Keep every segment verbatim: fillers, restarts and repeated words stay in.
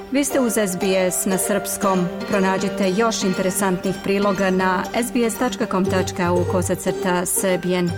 Vi ste uz S B S na srpskom. Pronađite još interesantnih priloga na sbs tačka com tačka au kosacrta srbijen.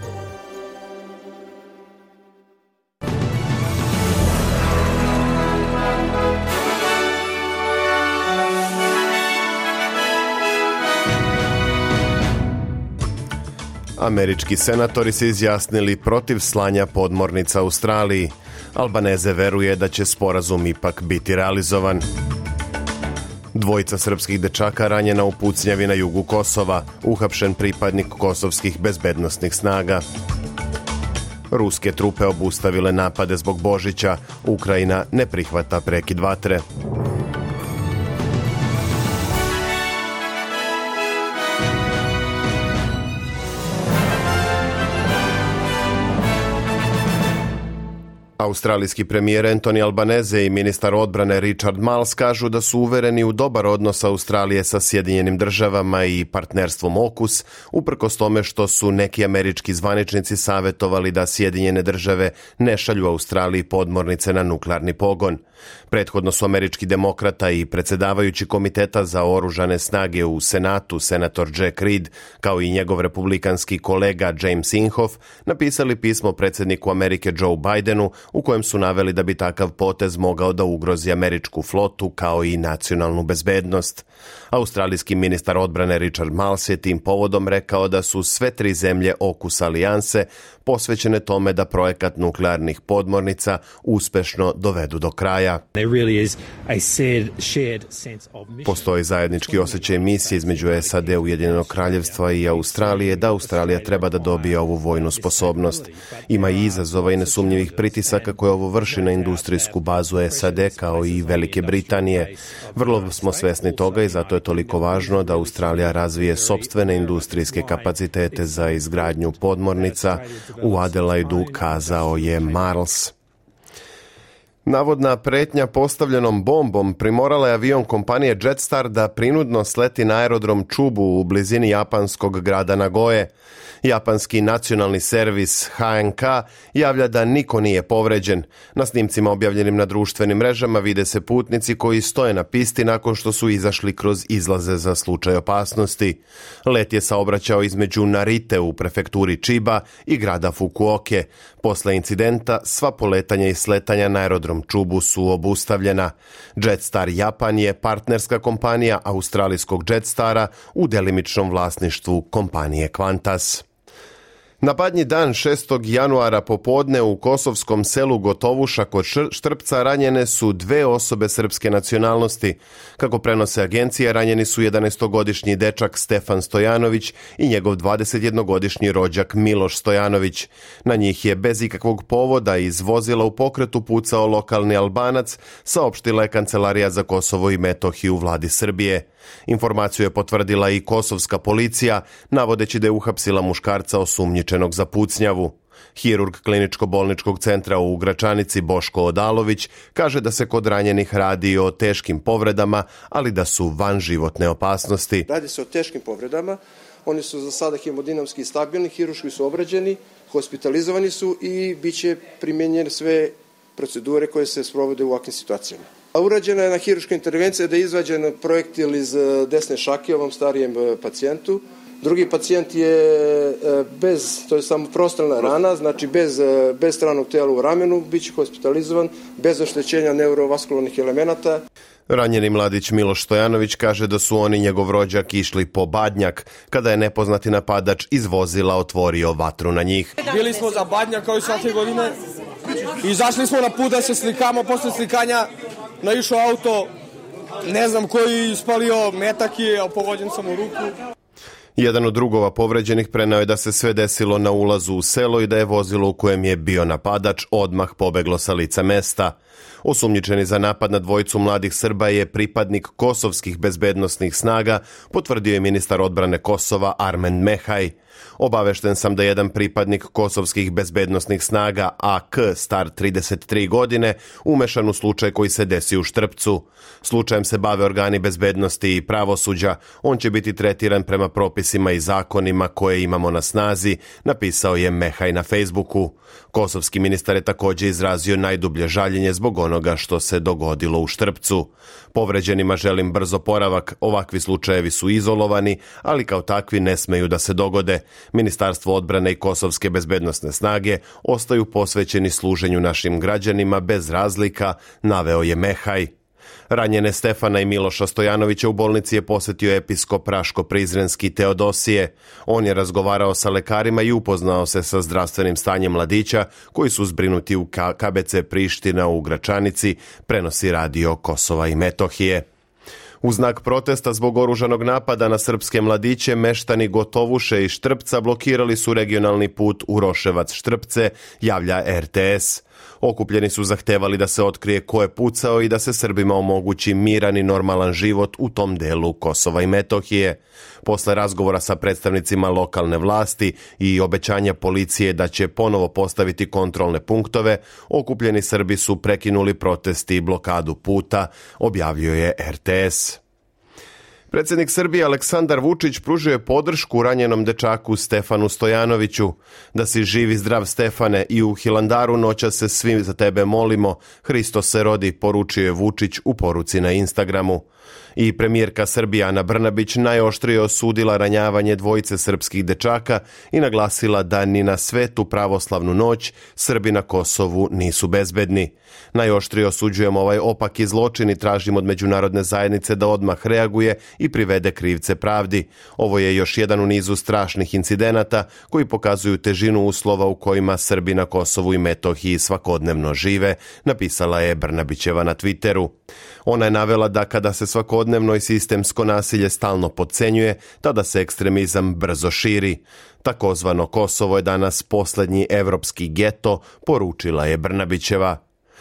Američki senatori se izjasnili protiv slanja podmornica Australiji. Albanese veruje da će sporazum ipak biti realizovan. Dvojica srpskih dečaka ranjena u pucnjavi na jugu Kosova, uhapšen pripadnik kosovskih bezbednosnih snaga. Ruske trupe obustavile napade zbog Božića, Ukrajina ne prihvata prekid vatre. Australijski premijer Anthony Albanese i ministar odbrane Richard Marles kažu da su uvereni u dobar odnos Australije sa Sjedinjenim državama i partnerstvom AUKUS, uprkos tome što su neki američki zvaničnici savjetovali da Sjedinjene države ne šalju Australiji podmornice na nuklearni pogon. Prethodno su američki demokrata i predsjedavajući komiteta za oružane snage u Senatu, senator Jack Reed, kao i njegov republikanski kolega James Inhofe, napisali pismo predsjedniku Amerike Joe Bidenu u kojem su naveli da bi takav potez mogao da ugrozi američku flotu kao i nacionalnu bezbednost. Australijski ministar odbrane Richard Marles je tim povodom rekao da su sve tri zemlje AUKUS alijanse posvećene tome da projekat nuklearnih podmornica uspešno dovedu do kraja. Postoji zajednički osjećaj misije između S A D, Ujedinjenog kraljevstva i Australije da Australija treba da dobije ovu vojnu sposobnost. Ima i izazova i nesumnjivih pritisaka koje ovo vrši na industrijsku bazu S A D kao i Velike Britanije. Vrlo smo svesni toga i zato je toliko važno da Australija razvije sopstvene industrijske kapacitete za izgradnju podmornica, u Adelaidu kazao je Marles. Navodna pretnja postavljenom bombom primorala je avion kompanije Jetstar da prinudno sleti na aerodrom Chubu u blizini japanskog grada Nagoje. Japanski nacionalni servis H N K javlja da niko nije povređen. Na snimcima objavljenim na društvenim mrežama vide se putnici koji stoje na pisti nakon što su izašli kroz izlaze za slučaj opasnosti. Let je saobraćao između Narite u prefekturi Chiba i grada Fukuoke. Posle incidenta sva poletanja i sletanja na aerodrom Chubu su obustavljena. Jetstar Japan je partnerska kompanija australijskog Jetstara u delimičnom vlasništvu kompanije Qantas. Na Badnji dan šestog januara popodne u kosovskom selu Gotovuša kod Štrpca ranjene su dve osobe srpske nacionalnosti. Kako prenose agencije, ranjeni su jedanaestogodišnji dečak Stefan Stojanović i njegov dvadesetjednogodišnji rođak Miloš Stojanović. Na njih je bez ikakvog povoda iz vozila u pokretu pucao lokalni Albanac, saopštila je Kancelarija za Kosovo i Metohiju u vladi Srbije. Informaciju je potvrdila i kosovska policija, navodeći da je uhapsila muškarca osumnjičenog za pucnjavu. Hirurg kliničko-bolničkog centra u Gračanici Boško Odalović kaže da se kod ranjenih radi o teškim povredama, ali da su van životne opasnosti. Radi se o teškim povredama, oni su za sada hemodinamski stabilni, hirurški su obrađeni, hospitalizovani su i bit će primjenjene sve procedure koje se sprovode u ovakvim situacijama. Urađena je na hirurška intervencija da je izvađen projektil iz desne šake ovom starijem pacijentu. Drugi pacijent je bez, to je samo prostrelna rana, znači bez, bez stranog tela u ramenu, bit će hospitalizovan, bez oštećenja neurovaskularnih elemenata. Ranjeni mladić Miloš Stojanović kaže da su oni njegov rođak išli po Badnjak, kada je nepoznati napadač iz vozila otvorio vatru na njih. Bili smo za Badnjak kao i svake godine, izašli smo na put da se slikamo, posle slikanja naišao auto, ne znam koji ispalio metak je, a pogođen sam u ruku. Jedan od drugova povređenih preneo je da se sve desilo na ulazu u selo i da je vozilo u kojem je bio napadač odmah pobeglo sa lica mesta. Osumnjičeni za napad na dvojicu mladih Srba je pripadnik kosovskih bezbednosnih snaga, potvrdio je ministar odbrane Kosova Armen Mehaj. Obavešten sam da jedan pripadnik kosovskih bezbednosnih snaga A K, star trideset tri godine, umešan u slučaj koji se desi u Štrpcu. Slučajem se bave organi bezbednosti i pravosuđa. On će biti tretiran prema propisima i zakonima koje imamo na snazi, napisao je Mehaj na Facebooku. Kosovski ministar je također izrazio najdublje žaljenje zbog onoga što se dogodilo u Štrpcu. Povređenima želim brzo oporavak, ovakvi slučajevi su izolovani, ali kao takvi ne smeju da se dogode. Ministarstvo odbrane i kosovske bezbednosne snage ostaju posvećeni služenju našim građanima bez razlika, naveo je Mehaj. Ranjene Stefana i Miloša Stojanovića u bolnici je posjetio episkop Raško-Prizrenski Teodosije. On je razgovarao sa lekarima i upoznao se sa zdravstvenim stanjem mladića koji su zbrinuti u K B C Priština u Gračanici, prenosi radio Kosova i Metohije. U znak protesta zbog oružanog napada na srpske mladiće, meštani Gotovuše i Štrpca blokirali su regionalni put Uroševac-Štrpce, javlja R T S. Okupljeni su zahtevali da se otkrije ko je pucao i da se Srbima omogući miran i normalan život u tom delu Kosova i Metohije. Posle razgovora sa predstavnicima lokalne vlasti i obećanja policije da će ponovo postaviti kontrolne punktove, okupljeni Srbi su prekinuli protesti i blokadu puta, objavio je R T S. Predsjednik Srbije Aleksandar Vučić pružio je podršku ranjenom dečaku Stefanu Stojanoviću. Da si živ i zdrav, Stefane, i u Hilandaru noćas se svi za tebe molimo. Hristos se rodi, poručio je Vučić u poruci na Instagramu. I premijerka Srbije Ana Brnabić najoštrije osudila ranjavanje dvojice srpskih dečaka i naglasila da ni na svetu pravoslavnu noć Srbi na Kosovu nisu bezbedni. Najoštrije osuđujemo ovaj opaki zločin i tražimo od međunarodne zajednice da odmah reaguje i privede krivce pravdi. Ovo je još jedan u nizu strašnih incidenata koji pokazuju težinu uslova u kojima Srbi na Kosovu i Metohiji svakodnevno žive, napisala je Brnabićeva na Twitteru. Ona je navela da kada se svakodnevno i sistemsko nasilje stalno podcenjuje, tada se ekstremizam brzo širi. Takozvano Kosovo je danas posljednji evropski geto, poručila je Brnabićeva.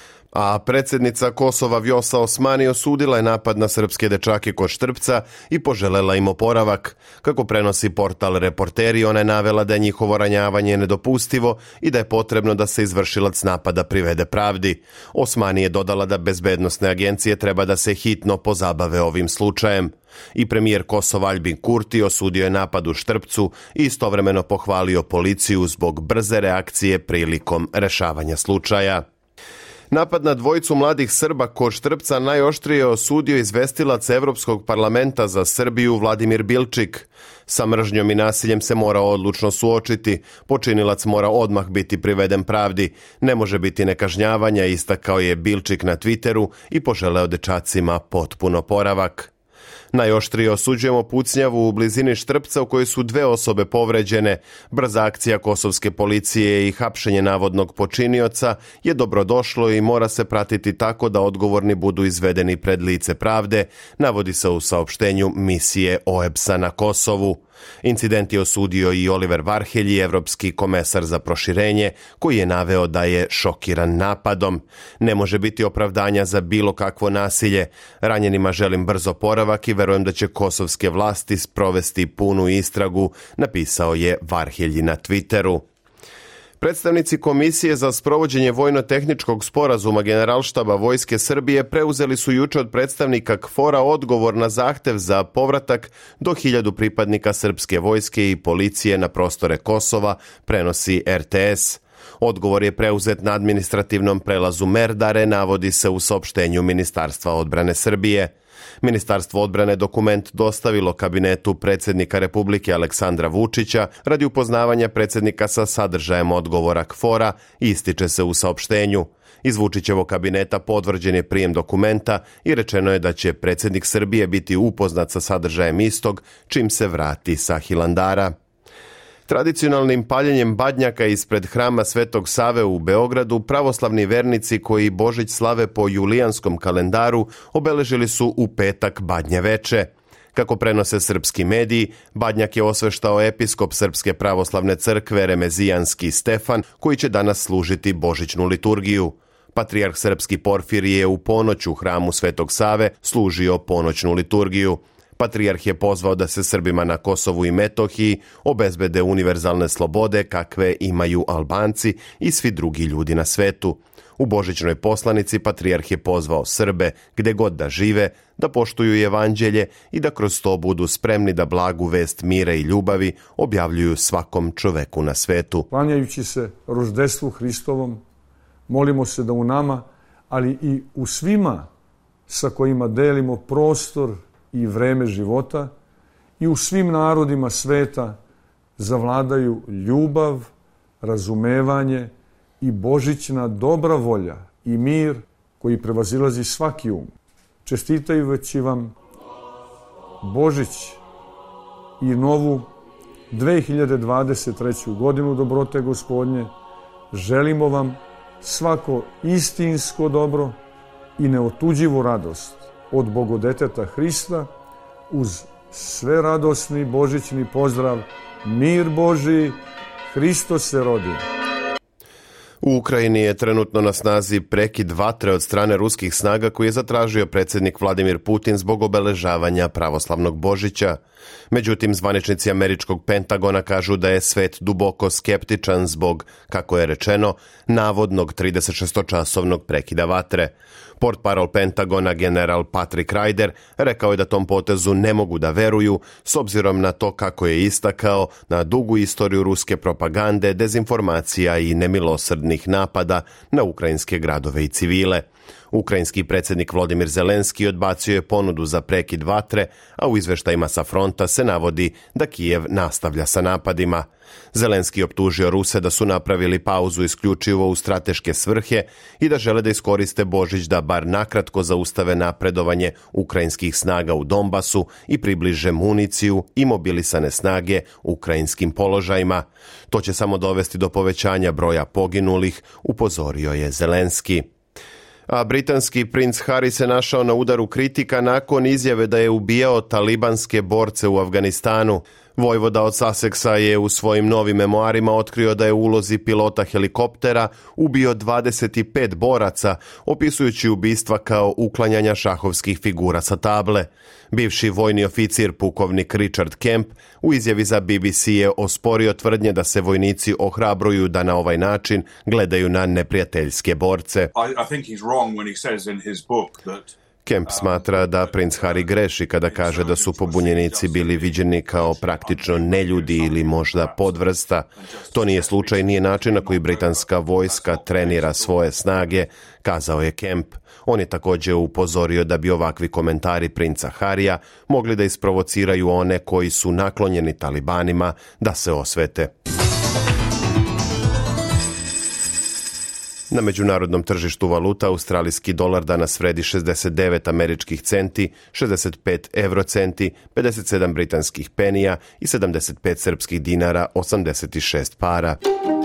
A predsjednica Kosova Vjosa Osmani osudila je napad na srpske dečake kod Štrpca i poželela im oporavak. Kako prenosi portal Reporteri, ona je navela da je njihovo ranjavanje nedopustivo i da je potrebno da se izvršilac napada privede pravdi. Osmani je dodala da bezbednosne agencije treba da se hitno pozabave ovim slučajem. I premijer Kosova Aljbin Kurti osudio je napad u Štrpcu i istovremeno pohvalio policiju zbog brze reakcije prilikom rešavanja slučaja. Napad na dvojicu mladih Srba kod Štrpca najoštrije osudio izvestilac Evropskog parlamenta za Srbiju Vladimir Bilčik. Sa mržnjom i nasiljem se mora odlučno suočiti, počinilac mora odmah biti priveden pravdi, ne može biti nekažnjavanja, istakao je Bilčik na Twitteru i poželeo dečacima potpun oporavak. Najoštrije osuđujemo pucnjavu u blizini Štrpca u kojoj su dve osobe povređene. Brza akcija kosovske policije i hapšenje navodnog počinioca je dobrodošlo i mora se pratiti tako da odgovorni budu izvedeni pred lice pravde, navodi se u saopštenju misije O E B S-a na Kosovu. Incident je osudio i Oliver Varhelji, evropski komesar za proširenje, koji je naveo da je šokiran napadom. Ne može biti opravdanja za bilo kakvo nasilje. Ranjenima želim brzo oporavak i verujem da će kosovske vlasti sprovesti punu istragu, napisao je Varhelji na Twitteru. Predstavnici Komisije za sprovođenje vojno-tehničkog sporazuma Generalštaba Vojske Srbije preuzeli su juče od predstavnika K F O R-a odgovor na zahtev za povratak do hiljadu pripadnika srpske vojske i policije na prostore Kosova, prenosi R T S. Odgovor je preuzet na administrativnom prelazu Merdare, navodi se u saopštenju Ministarstva odbrane Srbije. Ministarstvo odbrane dokument dostavilo kabinetu predsjednika Republike Aleksandra Vučića radi upoznavanja predsjednika sa sadržajem odgovora K F O R-a, ističe se u saopštenju. Iz Vučićevog kabineta potvrđen je prijem dokumenta i rečeno je da će predsjednik Srbije biti upoznat sa sadržajem istog čim se vrati sa Hilandara. Tradicionalnim paljenjem badnjaka ispred hrama Svetog Save u Beogradu pravoslavni vernici koji Božić slave po julijanskom kalendaru obeležili su u petak Badnje veče. Kako prenose srpski mediji, badnjak je osveštao episkop Srpske pravoslavne crkve Remezijanski Stefan, koji će danas služiti božićnu liturgiju. Patrijarh srpski Porfirije je u ponoć u hramu Svetog Save služio ponoćnu liturgiju. Patrijarh je pozvao da se Srbima na Kosovu i Metohiji obezbede univerzalne slobode kakve imaju Albanci i svi drugi ljudi na svetu. U božićnoj poslanici Patrijarh je pozvao Srbe, gde god da žive, da poštuju evanđelje i da kroz to budu spremni da blagu vest mira i ljubavi objavljuju svakom čoveku na svetu. Klanjajući se roždestvu Hristovom, molimo se da u nama, ali i u svima sa kojima delimo prostor i vreme života i u svim narodima sveta zavladaju ljubav, razumevanje i božićna dobra volja i mir koji prevazilazi svaki um. Čestitajući vam Božić i novu dve hiljade dvadeset treću godinu dobrote Gospodnje, želimo vam svako istinsko dobro i neotuđivu radost od Bogodeteta Hrista uz sve radosni božićni pozdrav: mir Božiji, Hristos se rodi. U Ukrajini je trenutno na snazi prekid vatre od strane ruskih snaga koji je zatražio predsjednik Vladimir Putin zbog obeležavanja pravoslavnog Božića. Međutim, zvaničnici američkog Pentagona kažu da je svet duboko skeptičan zbog, kako je rečeno, navodnog tridesetšestočasovnog prekida vatre. Portparol Pentagona general Patrick Ryder rekao je da tom potezu ne mogu da veruju s obzirom na to kako je istakao na dugu istoriju ruske propagande, dezinformacija i nemilosrdnih napada na ukrajinske gradove i civile. Ukrajinski predsjednik Volodymyr Zelenski odbacio je ponudu za prekid vatre, a u izveštajima sa fronta se navodi da Kijev nastavlja sa napadima. Zelenski optužio Ruse da su napravili pauzu isključivo u strateške svrhe i da žele da iskoriste Božić da bar nakratko zaustave napredovanje ukrajinskih snaga u Donbasu i približe municiju i mobilisane snage ukrajinskim položajima. To će samo dovesti do povećanja broja poginulih, upozorio je Zelenski. A britanski princ Harry se našao na udaru kritika nakon izjave da je ubijao talibanske borce u Afganistanu. Vojvoda od Sussexa je u svojim novim memoarima otkrio da je u ulozi pilota helikoptera ubio dvadeset pet boraca, opisujući ubistva kao uklanjanja šahovskih figura sa table. Bivši vojni oficir pukovnik Richard Kemp u izjavi za B B C je osporio tvrdnje da se vojnici ohrabruju da na ovaj način gledaju na neprijateljske borce. I, I think he's wrong when he says in his book that Kemp smatra da princ Harry greši kada kaže da su pobunjenici bili viđeni kao praktično neljudi ili možda podvrsta. To nije slučaj, nije način na koji britanska vojska trenira svoje snage, kazao je Kemp. On je također upozorio da bi ovakvi komentari princa Harija mogli da isprovociraju one koji su naklonjeni talibanima da se osvete. Na međunarodnom tržištu valuta australijski dolar danas vredi šezdeset devet američkih centi, šezdeset pet evrocenti, pedeset sedam britanskih penija i sedamdeset pet srpskih dinara, osamdeset šest para.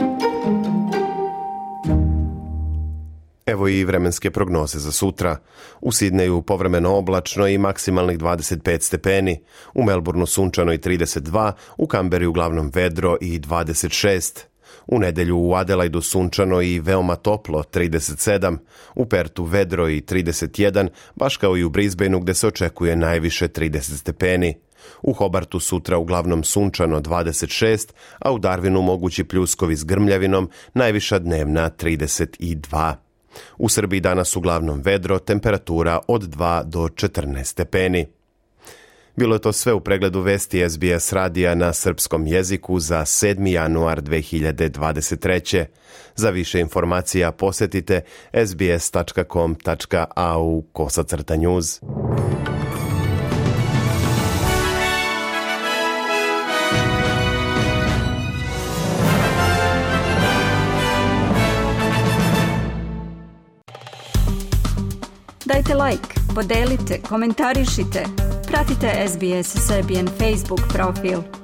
Evo i vremenske prognoze za sutra. U Sidneju povremeno oblačno i maksimalnih dvadeset pet stepeni. U Melbourneu sunčano i trideset dva, u Kamberi uglavnom vedro i dvadeset šest. U nedelju u Adelaidu sunčano i veoma toplo, trideset sedam, u Pertu vedro i trideset jedan, baš kao i u Brisbaneu gde se očekuje najviše trideset stepeni. U Hobartu sutra uglavnom sunčano dvadeset šest, a u Darwinu mogući pljuskovi s grmljavinom, najviša dnevna trideset dva. U Srbiji danas uglavnom vedro, temperatura od dva do četrnaest stepeni. Bilo je to sve u pregledu vesti S B S radija na srpskom jeziku za sedmi januar dve hiljade dvadeset treće. Za više informacija posjetite s b s tačka com tačka a u kosacrta news. Dajte like, podelite, komentarišite. Pratite S B S Serbian Facebook profil.